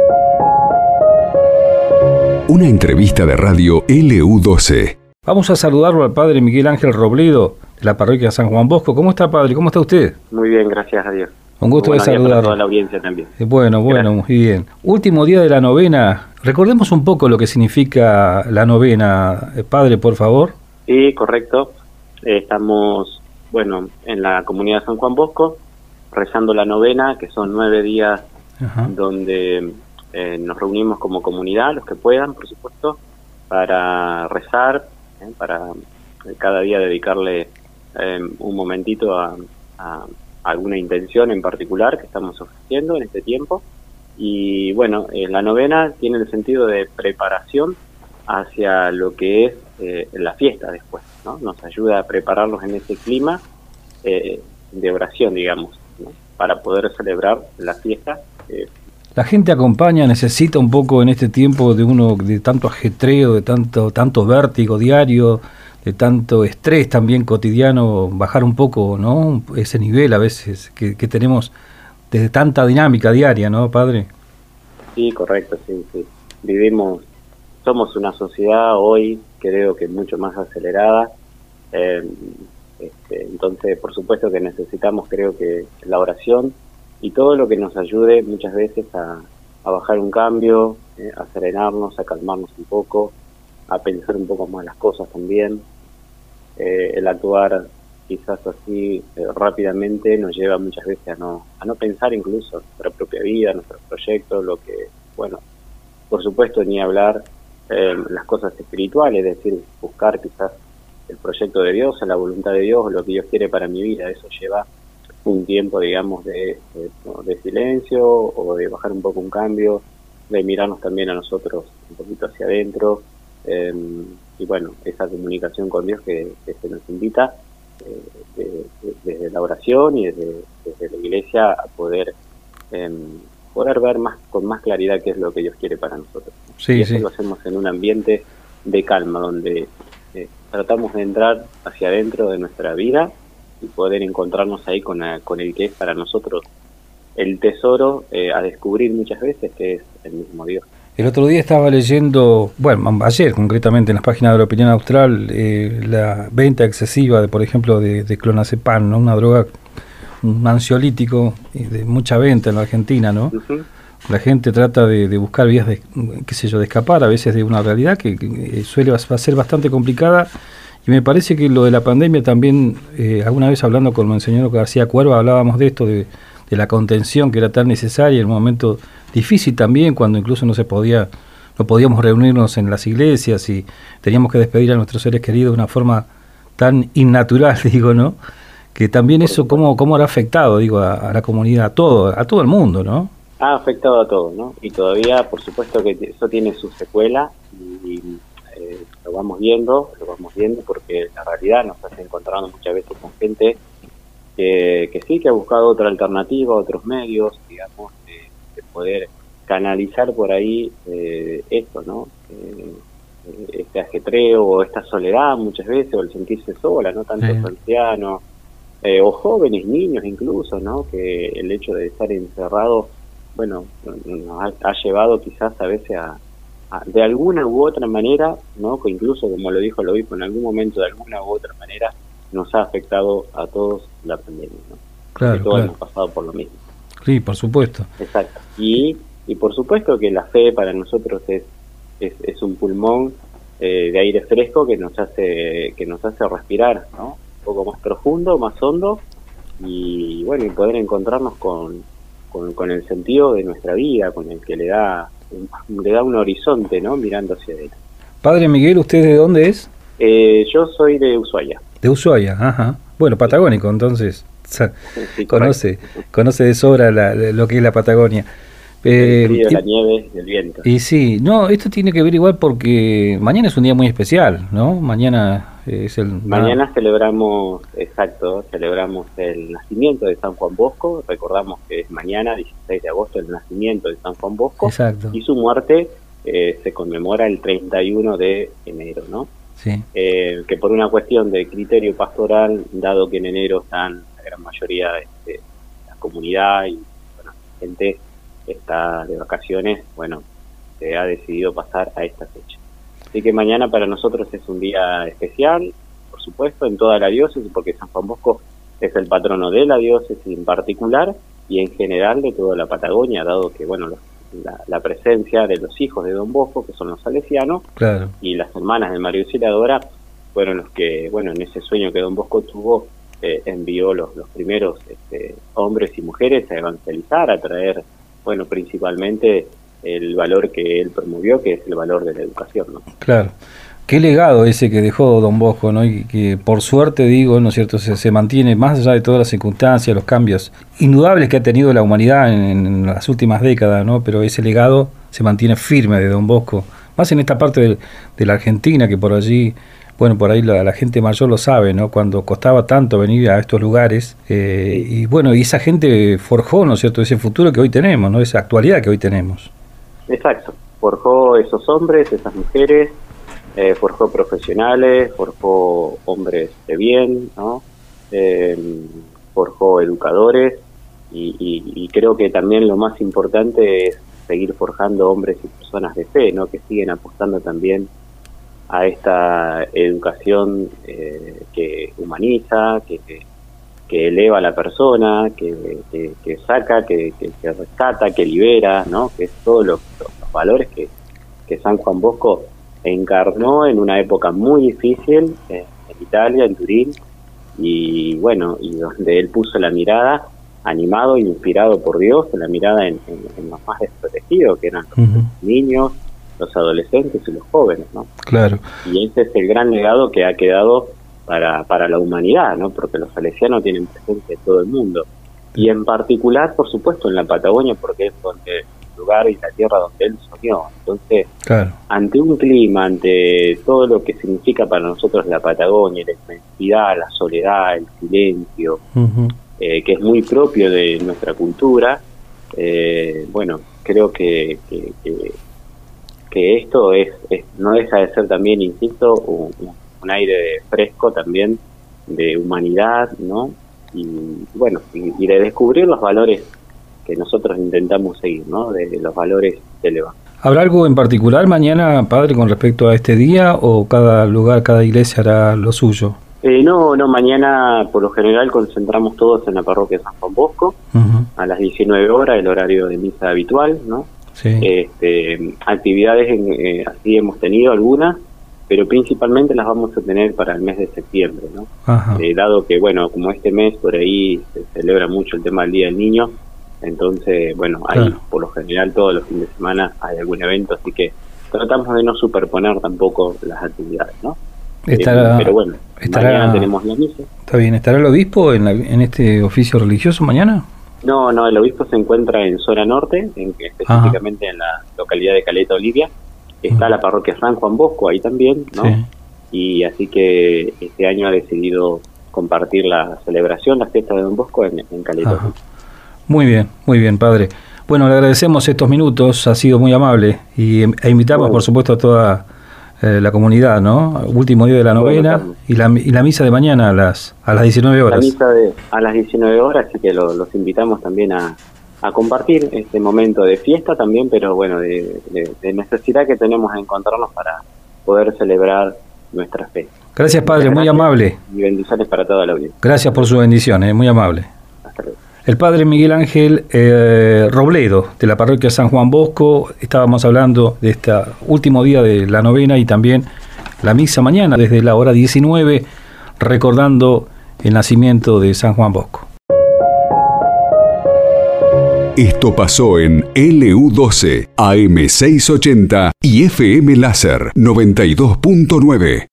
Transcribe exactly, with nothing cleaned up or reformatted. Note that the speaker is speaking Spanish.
Una entrevista de radio L U doce. Vamos a saludarlo al padre Miguel Ángel Robledo, de la parroquia San Juan Bosco. ¿Cómo está, padre? ¿Cómo está usted? Muy bien, gracias a Dios. Un gusto de saludarlo. Para toda la audiencia también. Bueno, bueno, Gracias. muy bien. Último día de la novena. Recordemos un poco lo que significa la novena, padre, por favor. Sí, correcto. Eh, estamos, bueno, en la comunidad de San Juan Bosco, rezando la novena, que son nueve días Ajá. donde eh, nos reunimos como comunidad, los que puedan, por supuesto, para rezar, eh, para cada día dedicarle eh, un momentito a, a alguna intención en particular que estamos ofreciendo en este tiempo. Y bueno, eh, la novena tiene el sentido de preparación hacia lo que es eh, la fiesta después, ¿no? Nos ayuda a prepararnos en ese clima eh, de oración, digamos, ¿no? Para poder celebrar la fiesta. Eh. La gente acompaña, necesita un poco en este tiempo de uno de tanto ajetreo, de tanto tanto vértigo diario, de tanto estrés también cotidiano, bajar un poco, ¿no? Ese nivel a veces que, que tenemos de tanta dinámica diaria, ¿no, padre? Sí, correcto, sí, sí. Vivimos, somos una sociedad hoy, creo que mucho más acelerada, eh, este, entonces por supuesto que necesitamos, creo que la oración y todo lo que nos ayude muchas veces a, a bajar un cambio, eh, a serenarnos, a calmarnos un poco, a pensar un poco más las cosas también. Eh, el actuar quizás así eh, rápidamente nos lleva muchas veces a no a no pensar incluso en nuestra propia vida, nuestros proyectos, lo que, bueno, por supuesto ni hablar eh, las cosas espirituales, es decir, buscar quizás el proyecto de Dios, la voluntad de Dios, lo que Dios quiere para mi vida. Eso lleva un tiempo, digamos, de, de, de silencio o de bajar un poco un cambio, de mirarnos también a nosotros un poquito hacia adentro, eh, y bueno, esa comunicación con Dios que, que se nos invita eh, de, de, desde la oración y desde, desde la iglesia a poder eh, poder ver más con más claridad qué es lo que Dios quiere para nosotros. Sí, y eso sí. lo hacemos en un ambiente de calma, donde eh, tratamos de entrar hacia adentro de nuestra vida y poder encontrarnos ahí con, a, con el que es para nosotros el tesoro eh, a descubrir muchas veces, que es el mismo Dios. El otro día estaba leyendo, bueno, ayer concretamente en las páginas de la Opinión Austral, eh, la venta excesiva, de, por ejemplo, de, de clonazepam, ¿no? Una droga, un ansiolítico de mucha venta en la Argentina, ¿no? Uh-huh. La gente trata de, de buscar vías de, qué sé yo, de escapar a veces de una realidad que, que suele va a ser bastante complicada. Y me parece que lo de la pandemia también, eh, alguna vez hablando con Monseñor García Cuerva, hablábamos de esto, de, de la contención que era tan necesaria en un momento difícil también, cuando incluso no se podía, no podíamos reunirnos en las iglesias y teníamos que despedir a nuestros seres queridos de una forma tan innatural, digo, ¿no? Que también eso, ¿cómo, cómo habrá afectado, digo, a, a la comunidad, a todo, a todo el mundo, ¿no? Ha afectado a todo, ¿no? Y todavía, por supuesto que eso tiene su secuela y, y eh, lo vamos viendo, lo vamos viendo porque la realidad nos hace encontrando muchas veces con gente que, que sí, que ha buscado otra alternativa, otros medios, digamos, de, de poder canalizar por ahí eh, esto, ¿no? Eh, este ajetreo o esta soledad muchas veces, o el sentirse sola, ¿no? Tantos sí. ancianos, eh, o jóvenes, niños incluso, ¿no? Que el hecho de estar encerrado, bueno, nos ha, ha llevado quizás a veces a, a, de alguna u otra manera, ¿no? Que incluso, como lo dijo el obispo, en algún momento, de alguna u otra manera, nos ha afectado a todos la pandemia, ¿no? Claro, que todos claro. hemos pasado por lo mismo. Sí, por supuesto. Exacto. Y, y por supuesto que la fe para nosotros es, es, es un pulmón eh, de aire fresco que nos hace que nos hace respirar, ¿no? Un poco más profundo, más hondo, y bueno, y poder encontrarnos con Con, con el sentido de nuestra vida, con el que le da un, le da un horizonte, ¿no? Mirando hacia adentro. Padre Miguel, ¿usted de dónde es? Eh, yo soy de Ushuaia. De Ushuaia, ajá. Bueno, patagónico, entonces. Sí, conoce, conoce de sobra la, lo que es la Patagonia. Eh, el frío, y, la nieve, el viento. Y sí, no, esto tiene que ver igual porque mañana es un día muy especial, ¿no? Mañana es el... Mañana ah. celebramos, exacto, celebramos el nacimiento de San Juan Bosco. Recordamos que es mañana, dieciséis de agosto, el nacimiento de San Juan Bosco. Exacto. Y su muerte eh, se conmemora el treinta y uno de enero, ¿no? Sí. Eh, que por una cuestión de criterio pastoral, dado que en enero están la gran mayoría de, de la comunidad y bueno, gente está de vacaciones, bueno, se ha decidido pasar a esta fecha. Así que mañana para nosotros es un día especial, por supuesto, en toda la diócesis, porque San Juan Bosco es el patrono de la diócesis en particular y en general de toda la Patagonia, dado que, bueno, los, la, la presencia de los hijos de Don Bosco, que son los salesianos, claro, y las hermanas de María Auxiliadora, fueron los que, bueno, en ese sueño que Don Bosco tuvo, eh, envió los, los primeros este, hombres y mujeres a evangelizar, a traer, bueno, principalmente el valor que él promovió, que es el valor de la educación, ¿no? Claro. Qué legado ese que dejó Don Bosco, ¿no? Y que por suerte, digo, ¿no es cierto?, se, se mantiene más allá de todas las circunstancias, los cambios indudables que ha tenido la humanidad en, en las últimas décadas, ¿no? Pero ese legado se mantiene firme de Don Bosco, más en esta parte de, de la Argentina, que por allí, bueno, por ahí la, la gente mayor lo sabe, ¿no? Cuando costaba tanto venir a estos lugares, eh, y bueno, y esa gente forjó, ¿no es cierto?, ese futuro que hoy tenemos, ¿no?, esa actualidad que hoy tenemos. Exacto, forjó esos hombres, esas mujeres, eh, forjó profesionales, forjó hombres de bien, ¿no? Eh, forjó educadores y, y, y creo que también lo más importante es seguir forjando hombres y personas de fe, ¿no? Que siguen apostando también a esta educación eh, que humaniza, que, que, que eleva a la persona, que, que, que saca, que, que, que rescata, que libera, ¿no? Que es todos los, los valores que, que San Juan Bosco encarnó en una época muy difícil eh, en Italia, en Turín, y bueno, y donde él puso la mirada, animado e inspirado por Dios, la mirada en, en, en los más desprotegidos, que eran los uh-huh. niños, los adolescentes y los jóvenes, ¿no? Claro. Y ese es el gran legado que ha quedado para, para la humanidad, ¿no? Porque los salesianos tienen presencia en todo el mundo. Y en particular, por supuesto, en la Patagonia, porque es donde el lugar y la tierra donde él soñó. Entonces, claro, ante un clima, ante todo lo que significa para nosotros la Patagonia, la inmensidad, la soledad, el silencio, uh-huh. eh, que es muy propio de nuestra cultura, eh, bueno, creo que... que, que que esto es, es no deja de ser también, insisto, un, un aire fresco también de humanidad, ¿no? Y bueno, y, y de descubrir los valores que nosotros intentamos seguir, ¿no? De, de los valores del Evangelio. ¿Habrá algo en particular mañana, padre, con respecto a este día, o cada lugar, cada iglesia hará lo suyo? Eh, no, no, mañana por lo general concentramos todos en la parroquia San Juan Bosco, uh-huh. a las diecinueve horas, el horario de misa habitual, ¿no? Sí. Este, actividades en, eh, así hemos tenido algunas, pero principalmente las vamos a tener para el mes de septiembre, ¿no? Eh, dado que, bueno, como este mes por ahí se celebra mucho el tema del Día del Niño, entonces, bueno, ahí claro. por lo general todos los fines de semana hay algún evento, así que tratamos de no superponer tampoco las actividades, ¿no? Estará, eh, pero bueno, estará, mañana tenemos la misa. Está bien, ¿estará el obispo en, la, en este oficio religioso mañana? No, no, el obispo se encuentra en zona norte, en, específicamente Ajá. en la localidad de Caleta Olivia. Está uh-huh. la parroquia San Juan Bosco ahí también, ¿no? Sí. Y así que este año ha decidido compartir la celebración, la fiesta de Don Bosco en, en Caleta Olivia. Muy bien, muy bien, padre. Bueno, le agradecemos estos minutos, ha sido muy amable, y e invitamos, bueno. por supuesto, a toda eh, la comunidad, ¿no? Último día de la novena, bueno, y, la, y la misa de mañana a las a las diecinueve horas. La misa de, a las diecinueve horas, así que lo, los invitamos también a, a compartir este momento de fiesta también, pero bueno, de, de, de necesidad que tenemos de encontrarnos para poder celebrar nuestra fe. Gracias, padre, Muchas muy gracias amable. Y bendiciones para toda la audiencia. Gracias por su bendición, eh, muy amable. Hasta luego. El padre Miguel Ángel eh, Robledo, de la parroquia San Juan Bosco. Estábamos hablando de este último día de la novena y también la misa mañana desde la hora diecinueve, recordando el nacimiento de San Juan Bosco. Esto pasó en L U doce, A M seiscientos ochenta y F M Láser noventa y dos punto nueve.